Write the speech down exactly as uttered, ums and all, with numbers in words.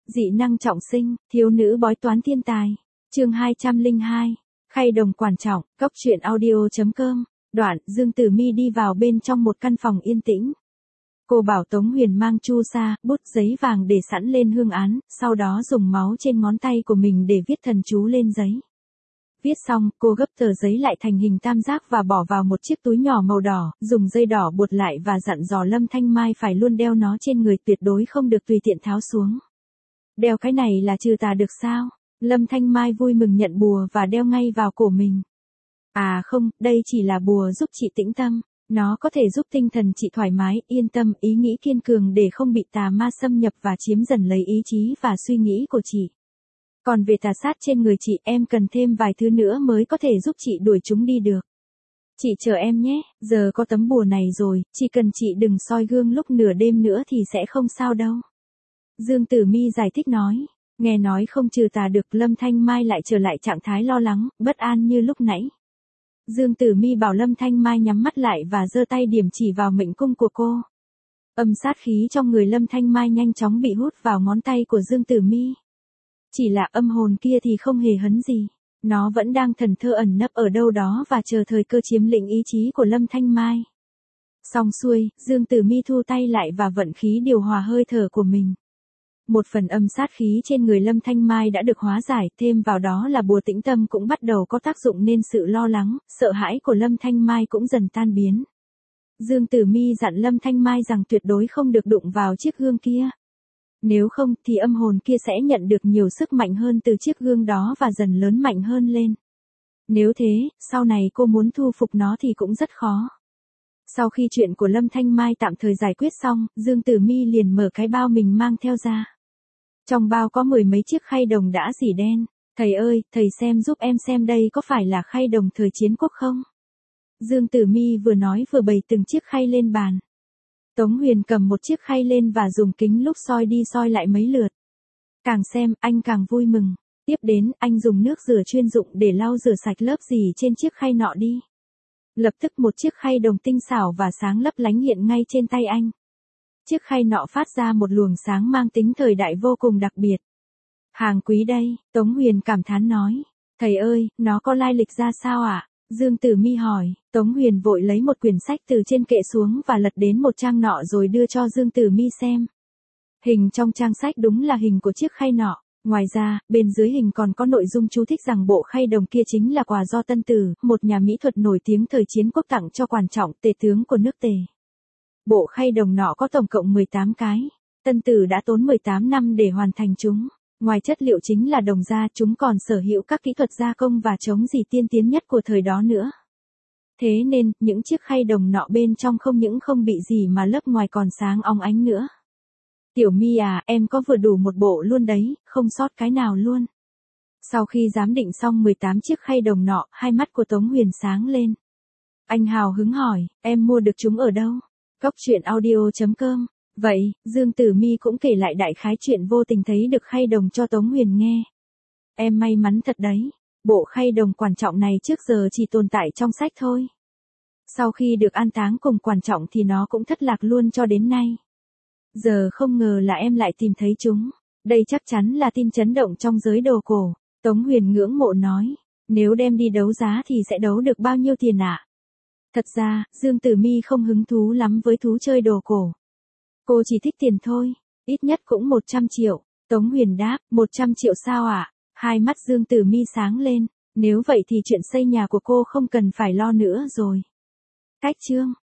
Dị năng trọng sinh, thiếu nữ bói toán thiên tài. Chương hai trăm lẻ hai. Khay đồng quan trọng, Cốc truyện audio chấm com. Đoạn, Dương Tử Mi đi vào bên trong một căn phòng yên tĩnh. Cô bảo Tống Huyền mang chu sa, bút giấy vàng để sẵn lên hương án, sau đó dùng máu trên ngón tay của mình để viết thần chú lên giấy. Viết xong, cô gấp tờ giấy lại thành hình tam giác và bỏ vào một chiếc túi nhỏ màu đỏ, dùng dây đỏ buộc lại và dặn dò Lâm Thanh Mai phải luôn đeo nó trên người, tuyệt đối không được tùy tiện tháo xuống. Đeo cái này là trừ tà được sao? Lâm Thanh Mai vui mừng nhận bùa và đeo ngay vào cổ mình. À không, đây chỉ là bùa giúp chị tĩnh tâm. Nó có thể giúp tinh thần chị thoải mái, yên tâm, ý nghĩ kiên cường để không bị tà ma xâm nhập và chiếm dần lấy ý chí và suy nghĩ của chị. Còn về tà sát trên người chị, em cần thêm vài thứ nữa mới có thể giúp chị đuổi chúng đi được. Chị chờ em nhé, giờ có tấm bùa này rồi, chỉ cần chị đừng soi gương lúc nửa đêm nữa thì sẽ không sao đâu. Dương Tử Mi giải thích nói. Nghe nói không trừ tà được, Lâm Thanh Mai lại trở lại trạng thái lo lắng, bất an như lúc nãy. Dương Tử Mi bảo Lâm Thanh Mai nhắm mắt lại và giơ tay điểm chỉ vào mệnh cung của cô. Âm sát khí trong người Lâm Thanh Mai nhanh chóng bị hút vào ngón tay của Dương Tử Mi. Chỉ là âm hồn kia thì không hề hấn gì. Nó vẫn đang thần thơ ẩn nấp ở đâu đó và chờ thời cơ chiếm lĩnh ý chí của Lâm Thanh Mai. Xong xuôi, Dương Tử Mi thu tay lại và vận khí điều hòa hơi thở của mình. Một phần âm sát khí trên người Lâm Thanh Mai đã được hóa giải, thêm vào đó là bùa tĩnh tâm cũng bắt đầu có tác dụng nên sự lo lắng, sợ hãi của Lâm Thanh Mai cũng dần tan biến. Dương Tử Mi dặn Lâm Thanh Mai rằng tuyệt đối không được đụng vào chiếc gương kia. Nếu không thì âm hồn kia sẽ nhận được nhiều sức mạnh hơn từ chiếc gương đó và dần lớn mạnh hơn lên. Nếu thế, sau này cô muốn thu phục nó thì cũng rất khó. Sau khi chuyện của Lâm Thanh Mai tạm thời giải quyết xong, Dương Tử Mi liền mở cái bao mình mang theo ra. Trong bao có mười mấy chiếc khay đồng đã dỉ đen. Thầy ơi, thầy xem giúp em xem đây có phải là khay đồng thời chiến quốc không? Dương Tử Mi vừa nói vừa bày từng chiếc khay lên bàn. Tống Huyền cầm một chiếc khay lên và dùng kính lúp soi đi soi lại mấy lượt. Càng xem, anh càng vui mừng. Tiếp đến, anh dùng nước rửa chuyên dụng để lau rửa sạch lớp dỉ trên chiếc khay nọ đi. Lập tức một chiếc khay đồng tinh xảo và sáng lấp lánh hiện ngay trên tay anh. Chiếc khay nọ phát ra một luồng sáng mang tính thời đại vô cùng đặc biệt. Hàng quý đây, Tống Huyền cảm thán nói. Thầy ơi, nó có lai lịch ra sao ạ? À? Dương Tử Mi hỏi. Tống Huyền vội lấy một quyển sách từ trên kệ xuống và lật đến một trang nọ rồi đưa cho Dương Tử Mi xem. Hình trong trang sách đúng là hình của chiếc khay nọ. Ngoài ra, bên dưới hình còn có nội dung chú thích rằng bộ khay đồng kia chính là quà do Tân Tử, một nhà mỹ thuật nổi tiếng thời chiến quốc tặng cho Quản Trọng, tể tướng của nước Tề. Bộ khay đồng nọ có tổng cộng mười tám cái. Tân Tử đã tốn mười tám năm để hoàn thành chúng. Ngoài chất liệu chính là đồng da, chúng còn sở hữu các kỹ thuật gia công và chống rỉ tiên tiến nhất của thời đó nữa. Thế nên, những chiếc khay đồng nọ bên trong không những không bị gì mà lớp ngoài còn sáng óng ánh nữa. Tiểu Mi à, em có vừa đủ một bộ luôn đấy, không sót cái nào luôn. Sau khi giám định xong mười tám chiếc khay đồng nọ, hai mắt của Tống Huyền sáng lên. Anh hào hứng hỏi, em mua được chúng ở đâu? Cốc truyện audio chấm com. Vậy, Dương Tử Mi cũng kể lại đại khái chuyện vô tình thấy được khay đồng cho Tống Huyền nghe. Em may mắn thật đấy. Bộ khay đồng Quản Trọng này trước giờ chỉ tồn tại trong sách thôi. Sau khi được an táng cùng Quản Trọng thì nó cũng thất lạc luôn cho đến nay. Giờ không ngờ là em lại tìm thấy chúng. Đây chắc chắn là tin chấn động trong giới đồ cổ. Tống Huyền ngưỡng mộ nói. Nếu đem đi đấu giá thì sẽ đấu được bao nhiêu tiền ạ? À? Thật ra, Dương Tử Mi không hứng thú lắm với thú chơi đồ cổ. Cô chỉ thích tiền thôi. Ít nhất cũng một trăm triệu. Tống Huyền đáp, một trăm triệu sao ạ? À? Hai mắt Dương Tử Mi sáng lên. Nếu vậy thì chuyện xây nhà của cô không cần phải lo nữa rồi. Cách chương.